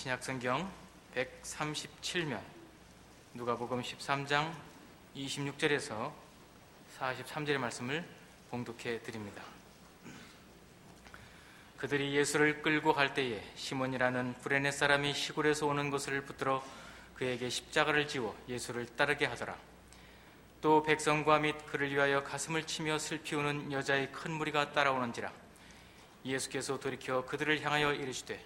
신약성경 137면 누가복음 13장 26절에서 43절의 말씀을 봉독해 드립니다. 그들이 예수를 끌고 갈 때에 시몬이라는 구레네 사람이 시골에서 오는 것을 붙들어 그에게 십자가를 지워 예수를 따르게 하더라. 또 백성과 및 그를 위하여 가슴을 치며 슬피 우는 여자의 큰 무리가 따라오는지라. 예수께서 돌이켜 그들을 향하여 이르시되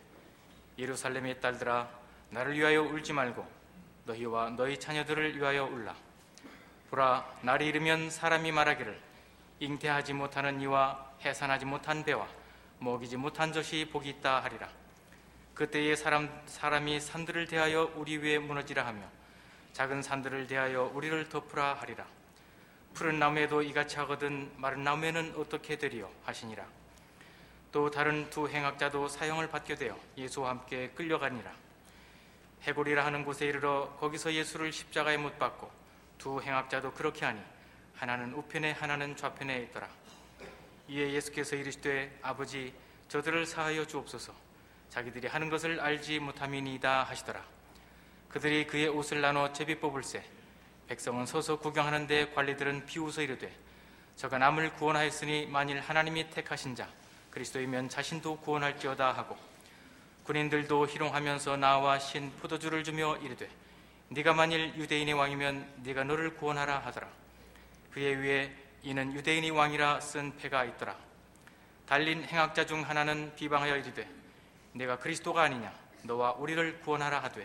예루살렘의 딸들아, 나를 위하여 울지 말고 너희와 너희 자녀들을 위하여 울라. 보라, 날이 이르면 사람이 말하기를 잉태하지 못하는 이와 해산하지 못한 배와 먹이지 못한 젖이 복이 있다 하리라. 그때에 사람이 산들을 대하여 우리 위에 무너지라 하며 작은 산들을 대하여 우리를 덮으라 하리라. 푸른 나무에도 이같이 하거든 마른 나무에는 어떻게 되리요 하시니라. 또 다른 두 행악자도 사형을 받게 되어 예수와 함께 끌려가니라. 해골이라 하는 곳에 이르러 거기서 예수를 십자가에 못 박고 두 행악자도 그렇게 하니 하나는 우편에 하나는 좌편에 있더라. 이에 예수께서 이르시되 아버지, 저들을 사하여 주옵소서. 자기들이 하는 것을 알지 못함이니이다 하시더라. 그들이 그의 옷을 나눠 제비 뽑을새 백성은 서서 구경하는데 관리들은 비웃어 이르되 저가 남을 구원하였으니 만일 하나님이 택하신 자 그리스도이면 자신도 구원할지어다 하고, 군인들도 희롱하면서 나와 신 포도주를 주며 이르되 네가 만일 유대인의 왕이면 네가 너를 구원하라 하더라. 그의 위에 이는 유대인이 왕이라 쓴 패가 있더라. 달린 행악자 중 하나는 비방하여 이르되 내가 그리스도가 아니냐, 너와 우리를 구원하라 하되,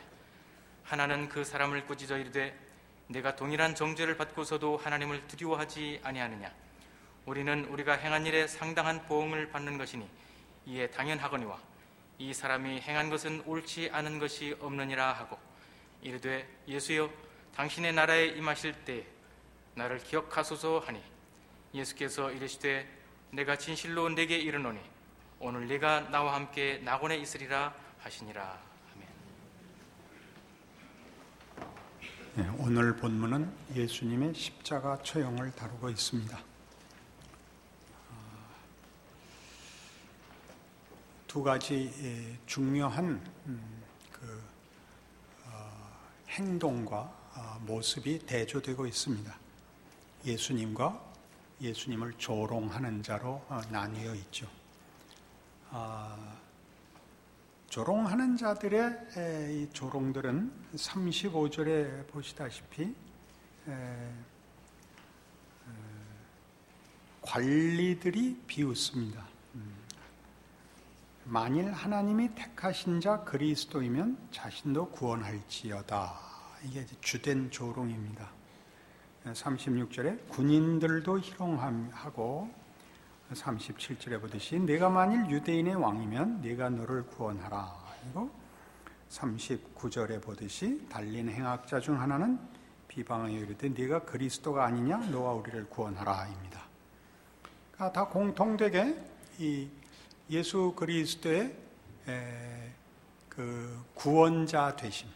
하나는 그 사람을 꾸짖어 이르되 내가 동일한 정죄를 받고서도 하나님을 두려워하지 아니하느냐. 우리는 우리가 행한 일에 상당한 보응을 받는 것이니 이에 당연하거니와 이 사람이 행한 것은 옳지 않은 것이 없느니라 하고 이르되 예수여, 당신의 나라에 임하실 때에 나를 기억하소서 하니 예수께서 이르시되 내가 진실로 네게 이르노니 오늘 네가 나와 함께 낙원에 있으리라 하시니라. 아멘. 오늘 본문은 예수님의 십자가 처형을 다루고 있습니다. 두 가지 중요한 행동과 모습이 대조되고 있습니다. 예수님과 예수님을 조롱하는 자로 나뉘어 있죠. 조롱하는 자들의 이 조롱들은 35절에 보시다시피 관리들이 비웃습니다. 만일 하나님이 택하신 자 그리스도이면 자신도 구원할지어다. 이게 주된 조롱입니다. 36절에 군인들도 희롱하고 37절에 보듯이 내가 만일 유대인의 왕이면 네가 너를 구원하라. 그리고 39절에 보듯이 달린 행악자 중 하나는 비방하여 이르되 네가 그리스도가 아니냐, 너와 우리를 구원하라입니다. 그러니까 다 공통되게 이 예수 그리스도의 그 구원자 되심을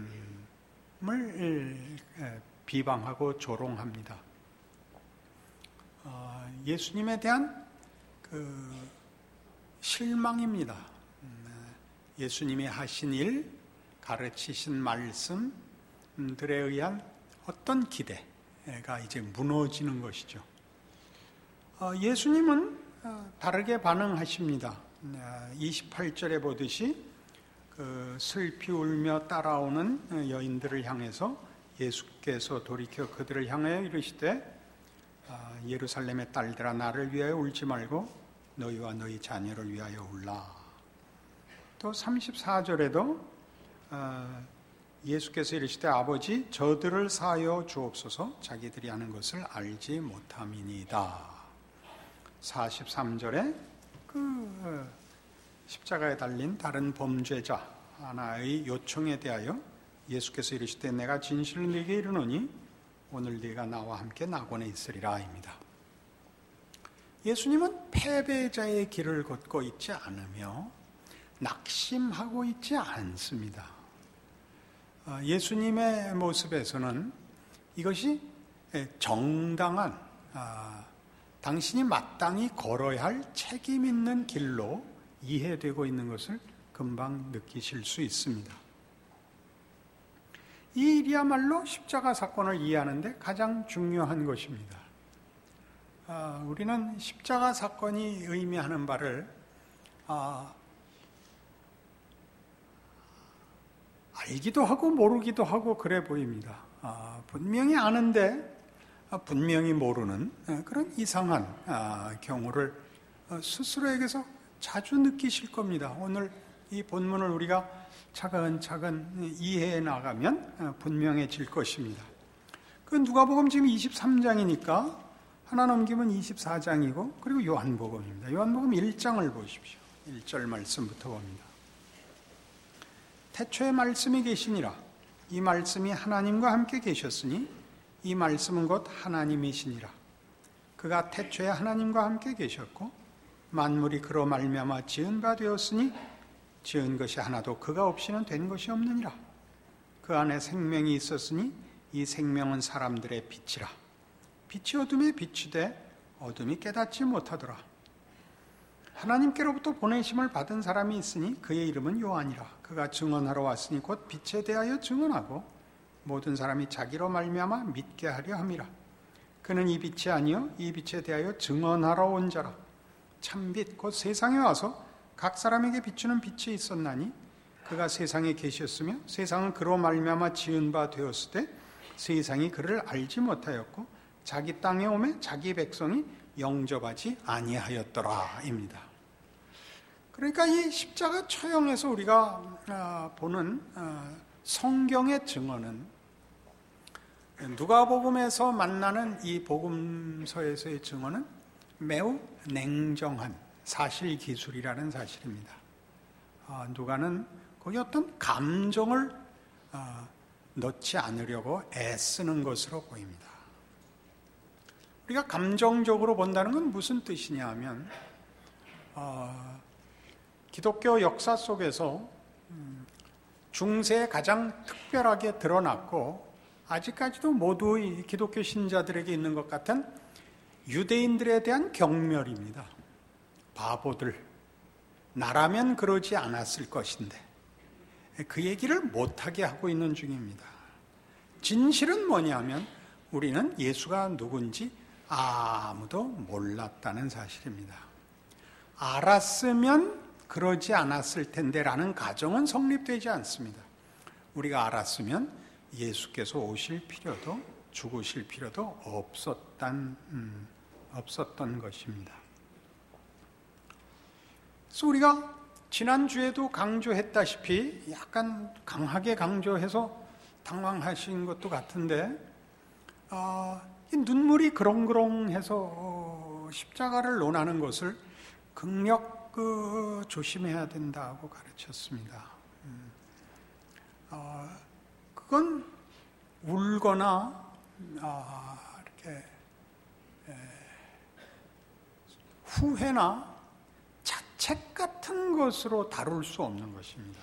비방하고 조롱합니다. 예수님에 대한 그 실망입니다. 예수님이 하신 일, 가르치신 말씀들에 의한 어떤 기대가 이제 무너지는 것이죠. 예수님은 다르게 반응하십니다. 28절에 보듯이 그 슬피 울며 따라오는 여인들을 향해서 예수께서 돌이켜 그들을 향하여 이르시되 예루살렘의 딸들아, 나를 위하여 울지 말고 너희와 너희 자녀를 위하여 울라. 또 34절에도 예수께서 이르시되 아버지, 저들을 사하여 주옵소서. 자기들이 하는 것을 알지 못함이니이다. 43절에 그 십자가에 달린 다른 범죄자 하나의 요청에 대하여 예수께서 이르시되 내가 진실로 네게 이르노니 오늘 네가 나와 함께 낙원에 있으리라입니다. 예수님은 패배자의 길을 걷고 있지 않으며 낙심하고 있지 않습니다. 예수님의 모습에서는 이것이 정당한 당신이 마땅히 걸어야 할 책임 있는 길로 이해되고 있는 것을 금방 느끼실 수 있습니다. 이 일이야말로 십자가 사건을 이해하는데 가장 중요한 것입니다. 우리는 십자가 사건이 의미하는 바를 알기도 하고 모르기도 하고 그래 보입니다. 분명히 아는데 분명히 모르는 그런 이상한 경우를 스스로에게서 자주 느끼실 겁니다. 오늘 이 본문을 우리가 차근차근 이해해 나가면 분명해질 것입니다. 그 누가복음 지금 23장이니까 하나 넘기면 24장이고 그리고 요한복음입니다. 요한복음 1장을 보십시오. 1절 말씀부터 봅니다. 태초에 말씀이 계시니라. 이 말씀이 하나님과 함께 계셨으니 이 말씀은 곧 하나님이시니라. 그가 태초에 하나님과 함께 계셨고 만물이 그로 말미암아 지은 바 되었으니 지은 것이 하나도 그가 없이는 된 것이 없느니라. 그 안에 생명이 있었으니 이 생명은 사람들의 빛이라. 빛이 어둠에 비추되 어둠이 깨닫지 못하더라. 하나님께로부터 보내심을 받은 사람이 있으니 그의 이름은 요한이라. 그가 증언하러 왔으니 곧 빛에 대하여 증언하고 모든 사람이 자기로 말미암아 믿게 하려 함이라. 그는 이 빛이 아니요 이 빛에 대하여 증언하러 온 자라. 참빛 곧 세상에 와서 각 사람에게 비추는 빛이 있었나니 그가 세상에 계셨으며 세상은 그로 말미암아 지은 바 되었을 때 세상이 그를 알지 못하였고 자기 땅에 오매 자기 백성이 영접하지 아니하였더라입니다. 그러니까 이 십자가 처형에서 우리가 보는 성경의 증언은 누가복음에서 만나는 이 복음서에서의 증언은 매우 냉정한 사실 기술이라는 사실입니다. 누가는 거기 어떤 감정을 넣지 않으려고 애쓰는 것으로 보입니다. 우리가 감정적으로 본다는 건 무슨 뜻이냐 하면 기독교 역사 속에서 중세에 가장 특별하게 드러났고 아직까지도 모두의 기독교 신자들에게 있는 것 같은 유대인들에 대한 경멸입니다. 바보들, 나라면 그러지 않았을 것인데 그 얘기를 못하게 하고 있는 중입니다. 진실은 뭐냐면 우리는 예수가 누군지 아무도 몰랐다는 사실입니다. 알았으면 그러지 않았을 텐데 라는 가정은 성립되지 않습니다. 우리가 알았으면 예수께서 오실 필요도 죽으실 필요도 없었던 것입니다. 그래서 우리가 지난주에도 강조했다시피 약간 강하게 강조해서 당황하신 것도 같은데 눈물이 그렁그렁해서 십자가를 논하는 것을 극력 조심해야 된다고 가르쳤습니다. 그건 울거나 이렇게 후회나 자책 같은 것으로 다룰 수 없는 것입니다.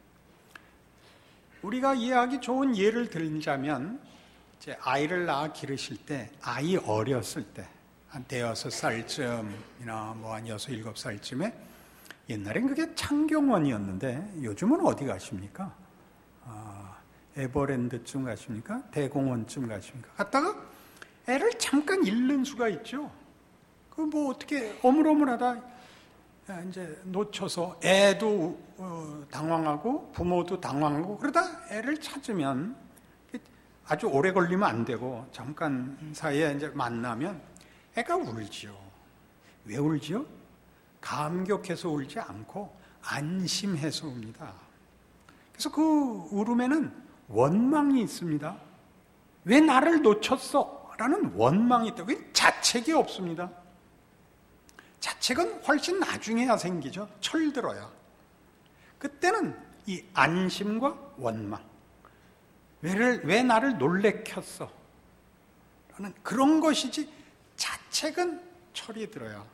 우리가 이해하기 좋은 예를 들자면 이제 아이를 낳아 기르실 때 아이 어렸을 때 한 6살쯤이나 한 6, 7살쯤에 옛날엔 그게 창경원이었는데 요즘은 어디 가십니까? 에버랜드쯤 가십니까? 대공원쯤 가십니까? 갔다가 애를 잠깐 잃는 수가 있죠. 그 어떻게 어물어물하다 이제 놓쳐서 애도 당황하고 부모도 당황하고 그러다 애를 찾으면 아주 오래 걸리면 안 되고 잠깐 사이에 이제 만나면 애가 울지요. 왜 울지요? 감격해서 울지 않고 안심해서 웁니다. 그래서 그 울음에는 원망이 있습니다. 왜 나를 놓쳤어? 라는 원망이 있다. 그게 자책이 없습니다. 자책은 훨씬 나중에야 생기죠. 철들어야. 그때는 이 안심과 원망. 왜 나를 놀래켰어? 라는 그런 것이지 자책은 철이 들어야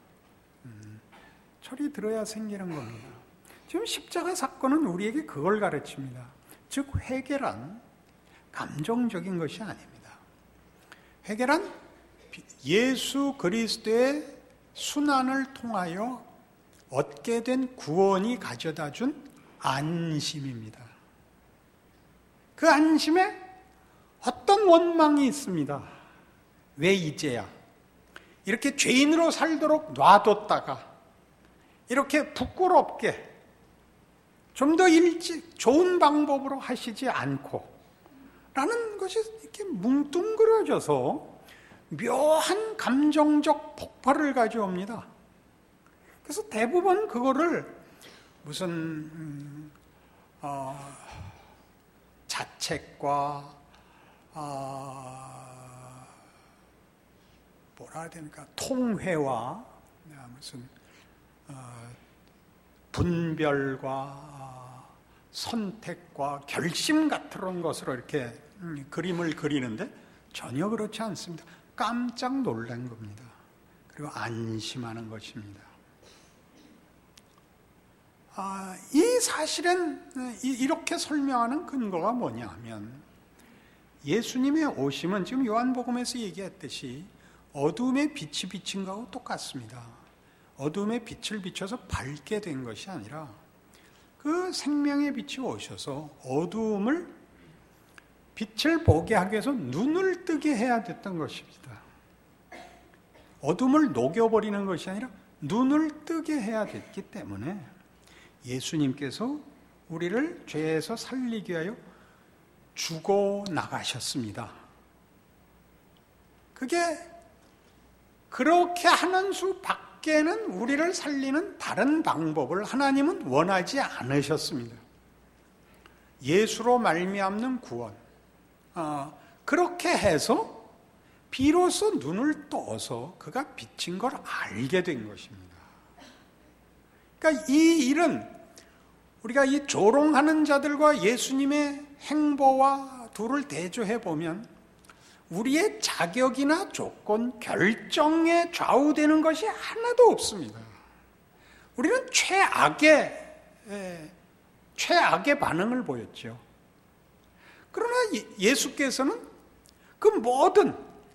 생기는 겁니다. 지금 십자가 사건은 우리에게 그걸 가르칩니다. 즉 회개란 감정적인 것이 아닙니다. 회개란 예수 그리스도의 순환을 통하여 얻게 된 구원이 가져다 준 안심입니다. 그 안심에 어떤 원망이 있습니다. 왜 이제야? 이렇게 죄인으로 살도록 놔뒀다가 이렇게 부끄럽게 좀 더 일찍 좋은 방법으로 하시지 않고 라는 것이 이렇게 뭉뚱그려져서 묘한 감정적 폭발을 가져옵니다. 그래서 대부분 그거를 무슨 자책과 뭐라 해야 되니까 통회와 무슨 분별과 선택과 결심 같은 것으로 이렇게 그림을 그리는데 전혀 그렇지 않습니다. 깜짝 놀란 겁니다. 그리고 안심하는 것입니다. 이 사실은 이렇게 설명하는 근거가 뭐냐 하면 예수님의 오심은 지금 요한복음에서 얘기했듯이 어둠의 빛이 비친 것하고 똑같습니다. 어둠의 빛을 비춰서 밝게 된 것이 아니라 그 생명의 빛이 오셔서 어두움을 빛을 보게 하기 위해서 눈을 뜨게 해야 됐던 것입니다. 어둠을 녹여버리는 것이 아니라 눈을 뜨게 해야 됐기 때문에 예수님께서 우리를 죄에서 살리기 위하여 죽어 나가셨습니다. 그게 그렇게 하는 수밖에는 우리를 살리는 다른 방법을 하나님은 원하지 않으셨습니다. 예수로 말미암는 구원, 그렇게 해서 비로소 눈을 떠서 그가 비친 걸 알게 된 것입니다. 그러니까 이 일은 우리가 이 조롱하는 자들과 예수님의 행보와 둘을 대조해 보면 우리의 자격이나 조건, 결정에 좌우되는 것이 하나도 없습니다. 우리는 최악의 반응을 보였죠. 그러나 예수께서는 그 모든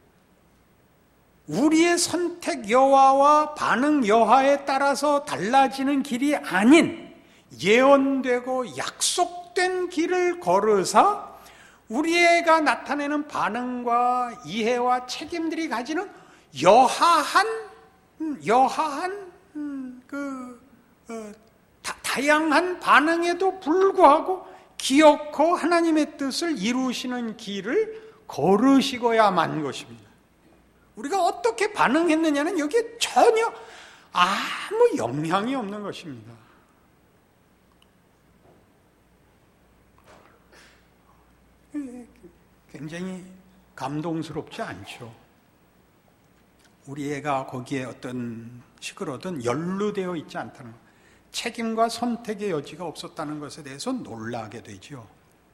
우리의 선택 여하와 반응 여하에 따라서 달라지는 길이 아닌 예언되고 약속된 길을 걸으사 우리가 나타내는 반응과 이해와 책임들이 가지는 다양한 반응에도 불구하고 기어코 하나님의 뜻을 이루시는 길을 걸으시고야만 것입니다. 우리가 어떻게 반응했느냐는 여기에 전혀 아무 영향이 없는 것입니다. 굉장히 감동스럽지 않죠. 우리 애가 거기에 어떤 식으로든 연루되어 있지 않다는 것, 책임과 선택의 여지가 없었다는 것에 대해서 놀라게 되죠.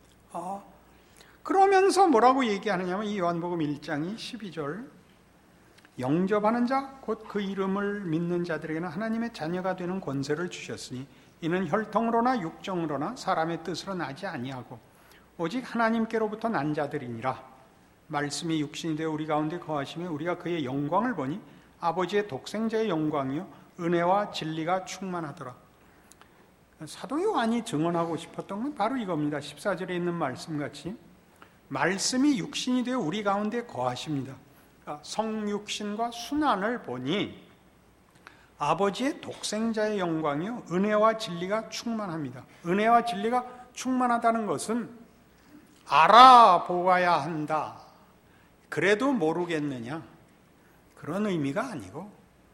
그러면서 뭐라고 얘기하느냐면 이 요한복음 1장이 12절, 영접하는 자 곧 그 이름을 믿는 자들에게는 하나님의 자녀가 되는 권세를 주셨으니 이는 혈통으로나 육정으로나 사람의 뜻으로 나지 아니하고 오직 하나님께로부터 난 자들이니라. 말씀이 육신이 되어 우리 가운데 거하시며 우리가 그의 영광을 보니 아버지의 독생자의 영광이요 은혜와 진리가 충만하더라. 사도 요한이 증언하고 싶었던 건 바로 이겁니다. 14절에 있는 말씀같이 말씀이 육신이 되어 우리 가운데 거하십니다. 성육신과 순환을 보니 아버지의 독생자의 영광이요 은혜와 진리가 충만합니다. 은혜와 진리가 충만하다는 것은 알아보아야 한다, 그래도 모르겠느냐, 그런 의미가 아니고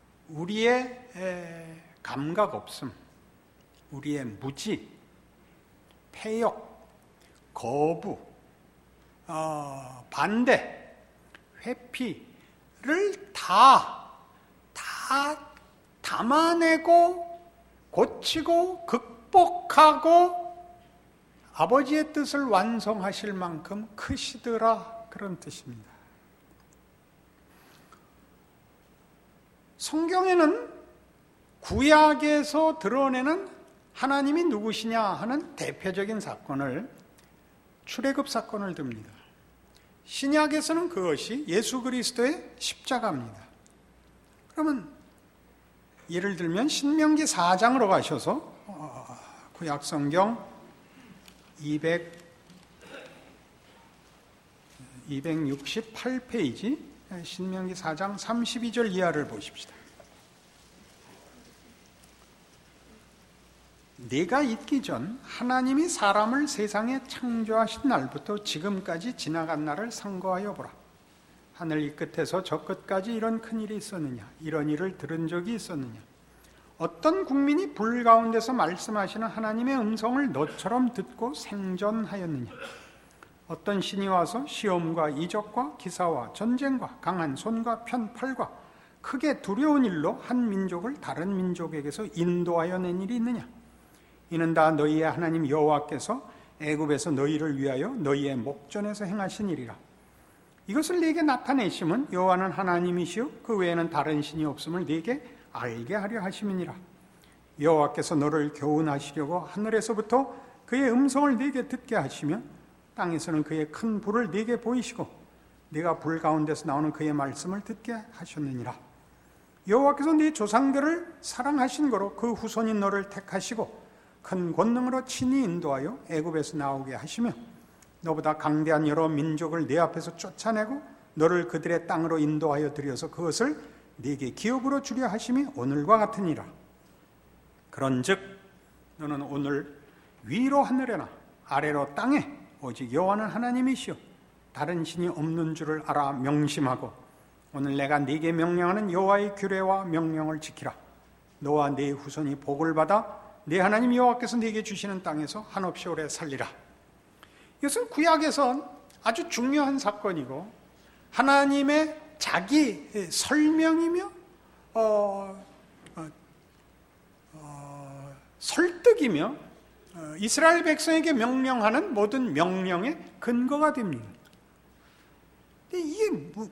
우리의 감각 없음, 우리의 무지, 폐역, 거부, 반대, 회피를 다 담아내고 고치고 극복하고 아버지의 뜻을 완성하실 만큼 크시더라, 그런 뜻입니다. 성경에는 구약에서 드러내는 하나님이 누구시냐 하는 대표적인 사건을, 출애굽 사건을 듭니다. 신약에서는 그것이 예수 그리스도의 십자가입니다. 그러면 예를 들면 신명기 4장으로 가셔서 구약성경 268페이지 신명기 4장 32절 이하를 보십시다. 내가 있기 전 하나님이 사람을 세상에 창조하신 날부터 지금까지 지나간 날을 상고하여 보라. 하늘 이 끝에서 저 끝까지 이런 큰일이 있었느냐? 이런 일을 들은 적이 있었느냐? 어떤 국민이 불 가운데서 말씀하시는 하나님의 음성을 너처럼 듣고 생존하였느냐? 어떤 신이 와서 시험과 이적과 기사와 전쟁과 강한 손과 편팔과 크게 두려운 일로 한 민족을 다른 민족에게서 인도하여 낸 일이 있느냐? 이는 다 너희의 하나님 여호와께서 애굽에서 너희를 위하여 너희의 목전에서 행하신 일이라. 이것을 네게 나타내심은 여호와는 하나님이시요 그 외에는 다른 신이 없음을 네게 알게 하려 하심이니라. 여호와께서 너를 교훈하시려고 하늘에서부터 그의 음성을 네게 듣게 하시며 땅에서는 그의 큰 불을 네게 보이시고 네가 불 가운데서 나오는 그의 말씀을 듣게 하셨느니라. 여호와께서 네 조상들을 사랑하신 거로 그 후손인 너를 택하시고 큰 권능으로 친히 인도하여 애굽에서 나오게 하시며 너보다 강대한 여러 민족을 네 앞에서 쫓아내고 너를 그들의 땅으로 인도하여 들여서 그것을 네게 기업으로 주려 하심이 오늘과 같으니라. 그런즉 너는 오늘 위로 하늘에나 아래로 땅에 오직 여호와는 하나님이시요 다른 신이 없는 줄을 알아 명심하고 오늘 내가 네게 명령하는 여호와의 규례와 명령을 지키라. 너와 네 후손이 복을 받아 네 하나님 여호와께서 네게 주시는 땅에서 한없이 오래 살리라. 이것은 구약에선 아주 중요한 사건이고 하나님의 자기 설명이며 설득이며 이스라엘 백성에게 명령하는 모든 명령의 근거가 됩니다. 근데 이게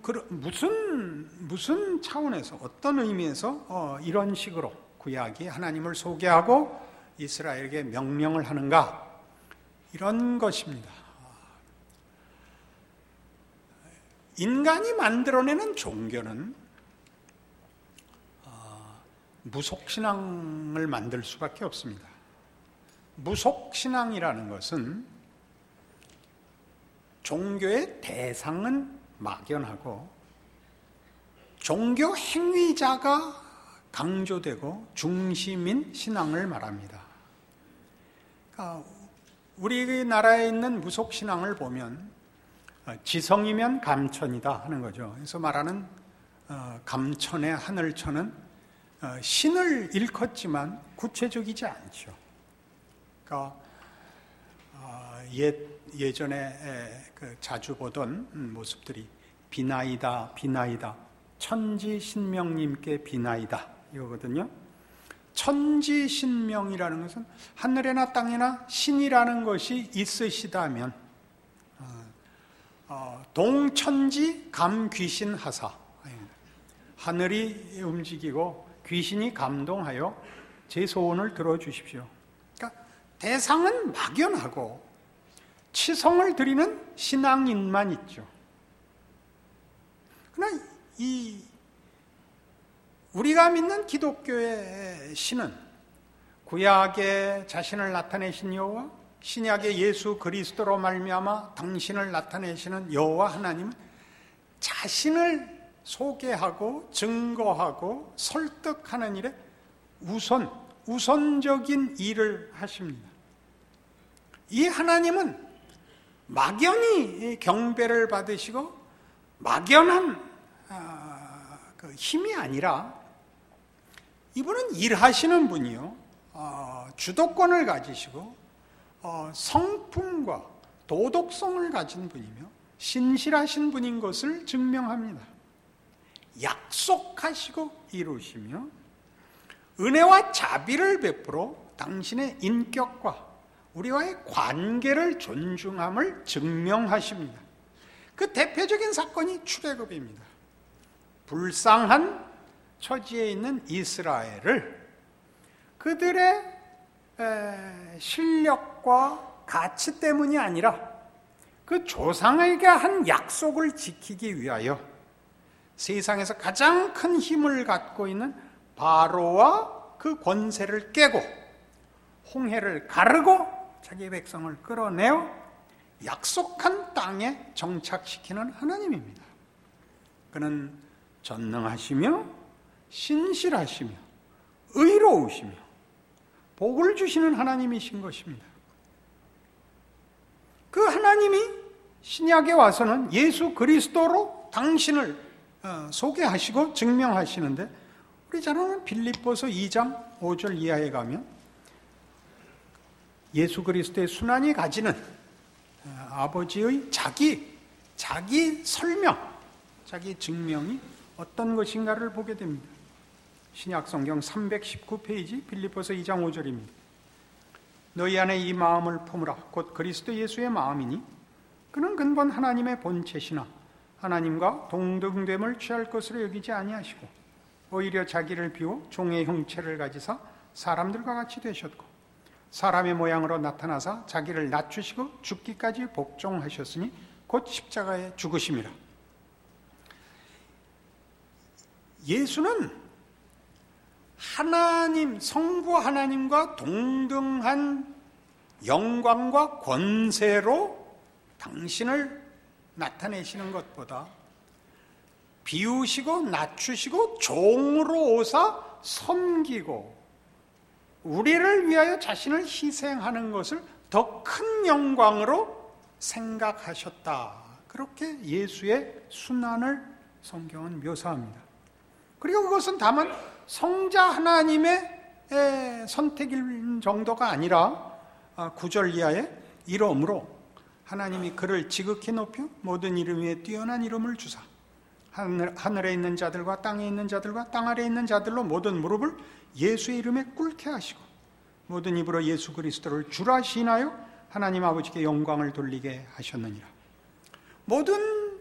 무슨 차원에서 어떤 의미에서 이런 식으로 구약이 하나님을 소개하고 이스라엘에게 명령을 하는가? 이런 것입니다. 인간이 만들어내는 종교는 무속신앙을 만들 수밖에 없습니다. 무속신앙이라는 것은 종교의 대상은 막연하고 종교 행위자가 강조되고 중심인 신앙을 말합니다. 그러니까 우리나라에 있는 무속신앙을 보면 지성이면 감천이다 하는 거죠. 그래서 말하는 감천의 하늘천은 신을 일컫지만 구체적이지 않죠. 그러니까 예전에 자주 보던 모습들이 비나이다, 비나이다, 천지신명님께 비나이다 이거거든요. 천지신명이라는 것은 하늘에나 땅에나 신이라는 것이 있으시다면 동천지 감귀신하사, 하늘이 움직이고 귀신이 감동하여 제 소원을 들어주십시오. 그러니까 대상은 막연하고 치성을 드리는 신앙인만 있죠. 그러나 우리가 믿는 기독교의 신은 구약에 자신을 나타내신 여호와, 신약의 예수 그리스도로 말미암아 당신을 나타내시는 여호와 하나님은 자신을 소개하고 증거하고 설득하는 일에 우선적인 일을 하십니다. 이 하나님은 막연히 경배를 받으시고 막연한 힘이 아니라 이분은 일하시는 분이요, 주도권을 가지시고 성품과 도덕성을 가진 분이며 신실하신 분인 것을 증명합니다. 약속하시고 이루시며 은혜와 자비를 베풀어 당신의 인격과 우리와의 관계를 존중함을 증명하십니다. 그 대표적인 사건이 출애굽입니다. 불쌍한 처지에 있는 이스라엘을 그들의 실력과 가치 때문이 아니라 그 조상에게 한 약속을 지키기 위하여 세상에서 가장 큰 힘을 갖고 있는 바로와 그 권세를 깨고 홍해를 가르고 자기 백성을 끌어내어 약속한 땅에 정착시키는 하나님입니다. 그는 전능하시며 신실하시며 의로우시며 복을 주시는 하나님이신 것입니다. 그 하나님이 신약에 와서는 예수 그리스도로 당신을 소개하시고 증명하시는데, 우리 잘 아는 빌립보서 2장 5절 이하에 가면 예수 그리스도의 순환이 가지는 아버지의 자기 설명, 자기 증명이 어떤 것인가를 보게 됩니다. 신약 성경 319페이지 빌립보서 2장 5절입니다. 너희 안에 이 마음을 품으라. 곧 그리스도 예수의 마음이니 그는 근본 하나님의 본체시나 하나님과 동등됨을 취할 것으로 여기지 아니하시고 오히려 자기를 비워 종의 형체를 가지사 사람들과 같이 되셨고 사람의 모양으로 나타나사 자기를 낮추시고 죽기까지 복종하셨으니 곧 십자가에 죽으심이라. 예수는 하나님, 성부 하나님과 동등한 영광과 권세로 당신을 나타내시는 것보다 비우시고 낮추시고 종으로 오사 섬기고 우리를 위하여 자신을 희생하는 것을 더 큰 영광으로 생각하셨다. 그렇게 예수의 순환을 성경은 묘사합니다. 그리고 그것은 다만 성자 하나님의 선택일 정도가 아니라 9절 이하에 이러므로 하나님이 그를 지극히 높여 모든 이름 위에 뛰어난 이름을 주사 하늘에 있는 자들과 땅에 있는 자들과 땅 아래에 있는 자들로 모든 무릎을 예수의 이름에 꿇게 하시고 모든 입으로 예수 그리스도를 주라 시인하여 하나님 아버지께 영광을 돌리게 하셨느니라. 모든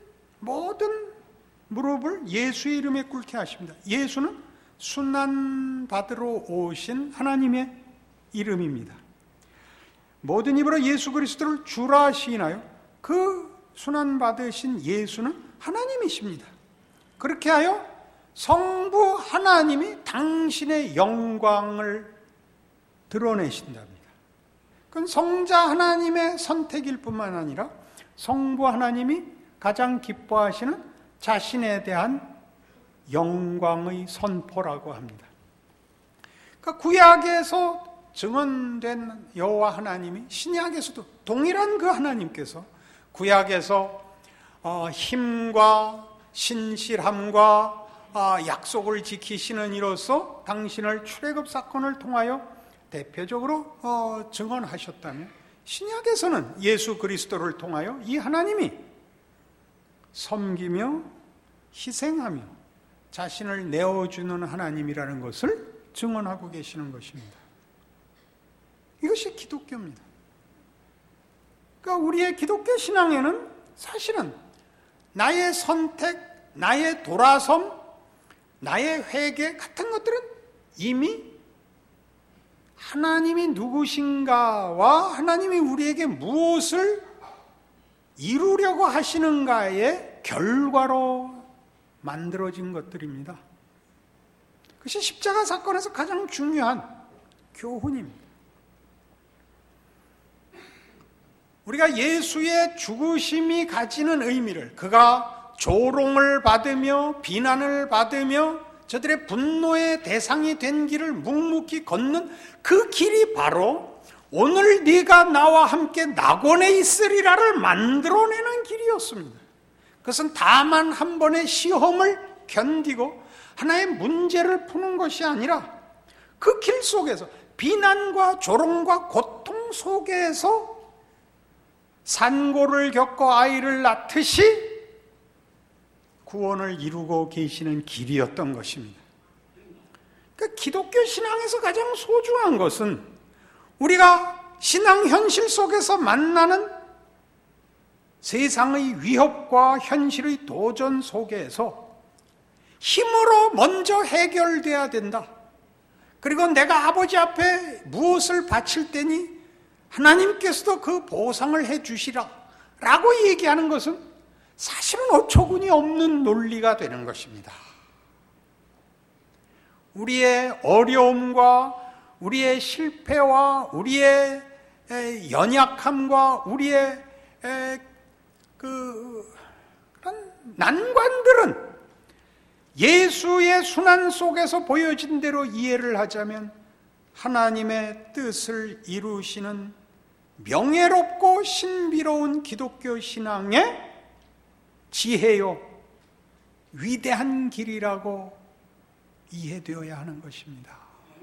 무릎을 예수의 이름에 꿇게 하십니다. 예수는 순환 받으러 오신 하나님의 이름입니다. 모든 입으로 예수 그리스도를 주라 시인하여 그 순환 받으신 예수는 하나님이십니다. 그렇게 하여 성부 하나님이 당신의 영광을 드러내신답니다. 그건 성자 하나님의 선택일 뿐만 아니라 성부 하나님이 가장 기뻐하시는 자신에 대한 영광의 선포라고 합니다. 그러니까 구약에서 증언된 여호와 하나님이 신약에서도 동일한 그 하나님께서 구약에서 힘과 신실함과 약속을 지키시는 이로써 당신을 출애굽 사건을 통하여 대표적으로 증언하셨다면 신약에서는 예수 그리스도를 통하여 이 하나님이 섬기며 희생하며 자신을 내어주는 하나님이라는 것을 증언하고 계시는 것입니다. 이것이 기독교입니다. 그러니까 우리의 기독교 신앙에는 사실은 나의 선택, 나의 돌아섬, 나의 회개 같은 것들은 이미 하나님이 누구신가와 하나님이 우리에게 무엇을 이루려고 하시는가의 결과로 만들어진 것들입니다. 그것이 십자가 사건에서 가장 중요한 교훈입니다. 우리가 예수의 죽으심이 가지는 의미를, 그가 조롱을 받으며 비난을 받으며 저들의 분노의 대상이 된 길을 묵묵히 걷는 그 길이 바로 오늘 네가 나와 함께 낙원에 있으리라를 만들어내는 길이었습니다. 그것은 다만 한 번의 시험을 견디고 하나의 문제를 푸는 것이 아니라 그 길 속에서 비난과 조롱과 고통 속에서 산고를 겪고 아이를 낳듯이 구원을 이루고 계시는 길이었던 것입니다. 그러니까 기독교 신앙에서 가장 소중한 것은 우리가 신앙 현실 속에서 만나는 세상의 위협과 현실의 도전 속에서 힘으로 먼저 해결돼야 된다. 그리고 내가 아버지 앞에 무엇을 바칠 때니 하나님께서도 그 보상을 해 주시라 라고 얘기하는 것은 사실은 어처구니 없는 논리가 되는 것입니다. 우리의 어려움과 우리의 실패와 우리의 연약함과 우리의 그런 난관들은 예수의 순환 속에서 보여진 대로 이해를 하자면 하나님의 뜻을 이루시는 명예롭고 신비로운 기독교 신앙의 지혜요, 위대한 길이라고 이해되어야 하는 것입니다.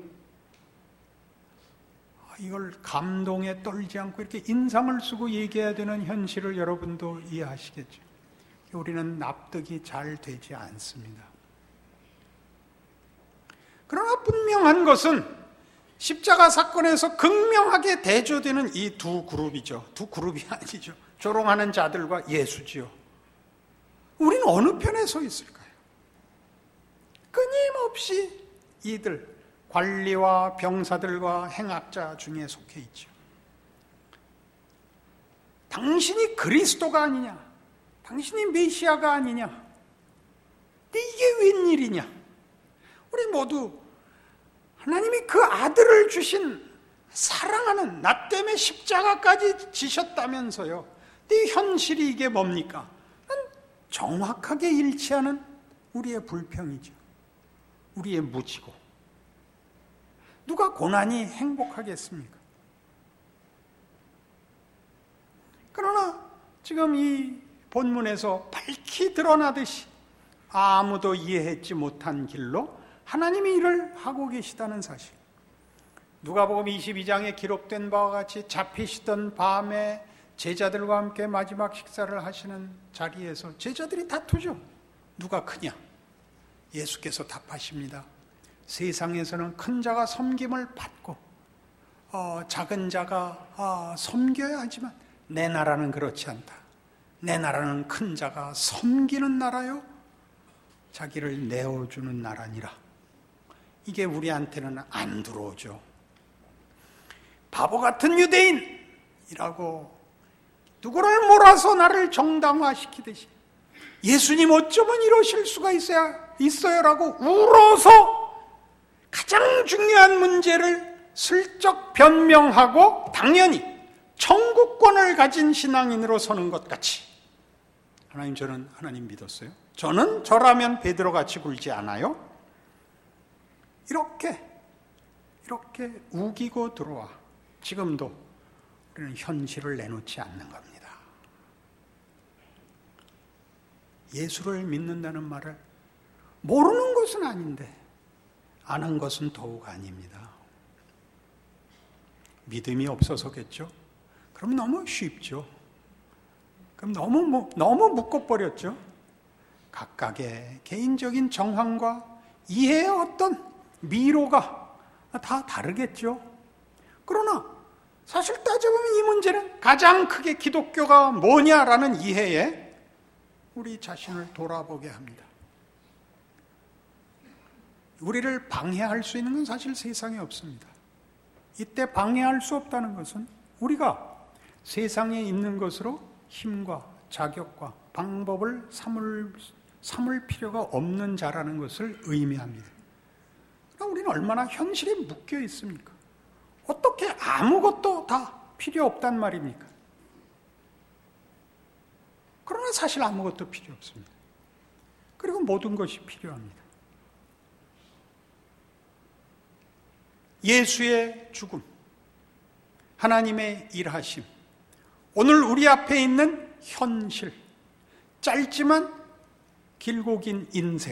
이걸 감동에 떨지 않고 이렇게 인상을 쓰고 얘기해야 되는 현실을 여러분도 이해하시겠죠. 우리는 납득이 잘 되지 않습니다. 그러나 분명한 것은 십자가 사건에서 극명하게 대조되는 이 두 그룹이죠. 두 그룹이 아니죠. 조롱하는 자들과 예수지요. 우리는 어느 편에 서 있을까요? 끊임없이 이들 관리와 병사들과 행악자 중에 속해 있죠. 당신이 그리스도가 아니냐? 당신이 메시아가 아니냐? 근데 이게 웬일이냐? 우리 모두 하나님이 그 아들을 주신 사랑하는 나 때문에 십자가까지 지셨다면서요. 근데 현실이 이게 뭡니까? 정확하게 일치하는 우리의 불평이죠. 우리의 무지고. 누가 고난이 행복하겠습니까? 그러나 지금 이 본문에서 밝히 드러나듯이 아무도 이해하지 못한 길로 하나님이 일을 하고 계시다는 사실. 누가복음 22장에 기록된 바와 같이 잡히시던 밤에 제자들과 함께 마지막 식사를 하시는 자리에서 제자들이 다투죠. 누가 크냐? 예수께서 답하십니다. 세상에서는 큰 자가 섬김을 받고 작은 자가 섬겨야 하지만 내 나라는 그렇지 않다. 내 나라는 큰 자가 섬기는 나라요, 자기를 내어주는 나라니라. 이게 우리한테는 안 들어오죠. 바보 같은 유대인이라고 누구를 몰아서 나를 정당화시키듯이 예수님 어쩌면 이러실 수가 있어요라고 울어서 가장 중요한 문제를 슬쩍 변명하고 당연히 천국권을 가진 신앙인으로 서는 것 같이, 하나님, 저는 하나님 믿었어요. 저는 저라면 베드로같이 굴지 않아요. 이렇게 우기고 들어와 지금도 우리는 현실을 내놓지 않는 겁니다. 예수를 믿는다는 말을 모르는 것은 아닌데 아는 것은 더욱 아닙니다. 믿음이 없어서겠죠? 그럼 너무 쉽죠. 그럼 너무 묶어버렸죠. 각각의 개인적인 정황과 이해의 어떤 미로가 다 다르겠죠. 그러나 사실 따져보면 이 문제는 가장 크게 기독교가 뭐냐라는 이해에 우리 자신을 돌아보게 합니다. 우리를 방해할 수 있는 건 사실 세상에 없습니다. 이때 방해할 수 없다는 것은 우리가 세상에 있는 것으로 힘과 자격과 방법을 삼을 필요가 없는 자라는 것을 의미합니다. 그럼 우리는 얼마나 현실에 묶여 있습니까? 어떻게 아무것도 다 필요 없단 말입니까? 그러나 사실 아무것도 필요 없습니다. 그리고 모든 것이 필요합니다. 예수의 죽음, 하나님의 일하심, 오늘 우리 앞에 있는 현실, 짧지만 길고 긴 인생,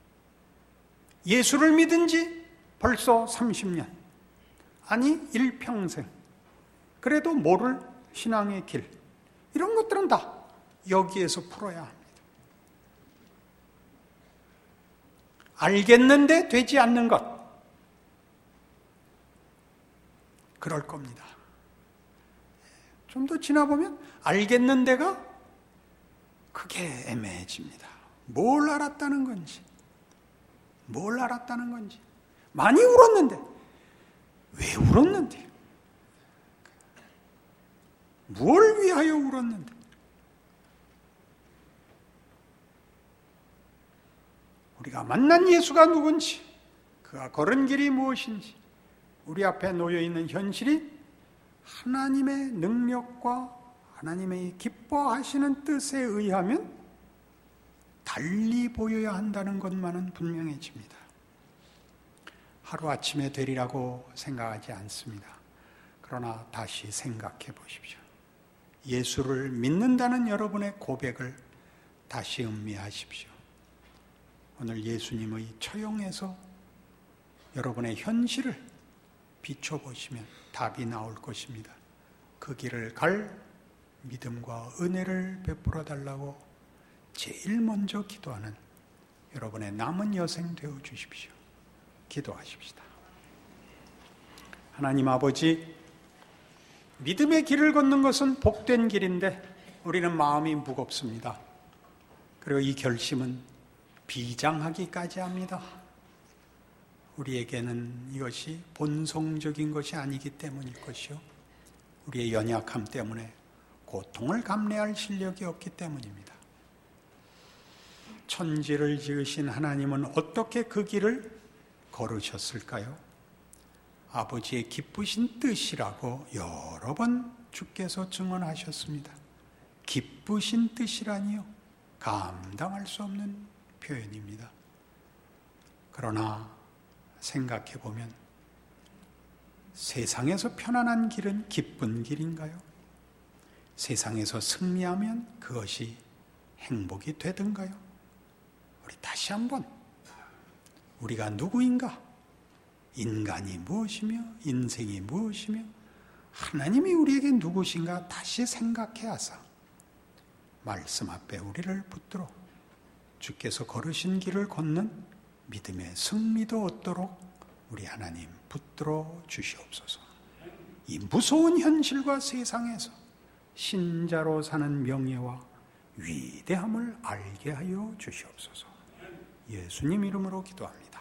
예수를 믿은 지 벌써 30년, 아니 일평생, 그래도 모를 신앙의 길, 이런 것들은 다 여기에서 풀어야 합니다. 알겠는데 되지 않는 것, 그럴 겁니다. 좀 더 지나보면 알겠는데가 그게 애매해집니다. 뭘 알았다는 건지, 많이 울었는데 왜 울었는데, 뭘 위하여 울었는데, 우리가 만난 예수가 누군지, 그가 걸은 길이 무엇인지, 우리 앞에 놓여 있는 현실이 하나님의 능력과 하나님의 기뻐하시는 뜻에 의하면 달리 보여야 한다는 것만은 분명해집니다. 하루아침에 되리라고 생각하지 않습니다. 그러나 다시 생각해 보십시오. 예수를 믿는다는 여러분의 고백을 다시 음미하십시오. 오늘 예수님의 처형에서 여러분의 현실을 비춰보시면 답이 나올 것입니다. 그 길을 갈 믿음과 은혜를 베풀어 달라고 제일 먼저 기도하는 여러분의 남은 여생 되어 주십시오. 기도하십시다. 하나님 아버지, 믿음의 길을 걷는 것은 복된 길인데 우리는 마음이 무겁습니다. 그리고 이 결심은 비장하기까지 합니다. 우리에게는 이것이 본성적인 것이 아니기 때문일 것이요, 우리의 연약함 때문에 고통을 감내할 실력이 없기 때문입니다. 천지를 지으신 하나님은 어떻게 그 길을 걸으셨을까요? 아버지의 기쁘신 뜻이라고 여러 번 주께서 증언하셨습니다. 기쁘신 뜻이라니요, 감당할 수 없는 표현입니다. 그러나 생각해보면 세상에서 편안한 길은 기쁜 길인가요? 세상에서 승리하면 그것이 행복이 되던가요? 우리 다시 한번 우리가 누구인가? 인간이 무엇이며 인생이 무엇이며 하나님이 우리에게 누구신가 다시 생각해 하사 말씀 앞에 우리를 붙들어 주께서 걸으신 길을 걷는 믿음의 승리도 얻도록 우리 하나님 붙들어 주시옵소서. 이 무서운 현실과 세상에서 신자로 사는 명예와 위대함을 알게 하여 주시옵소서. 예수님 이름으로 기도합니다.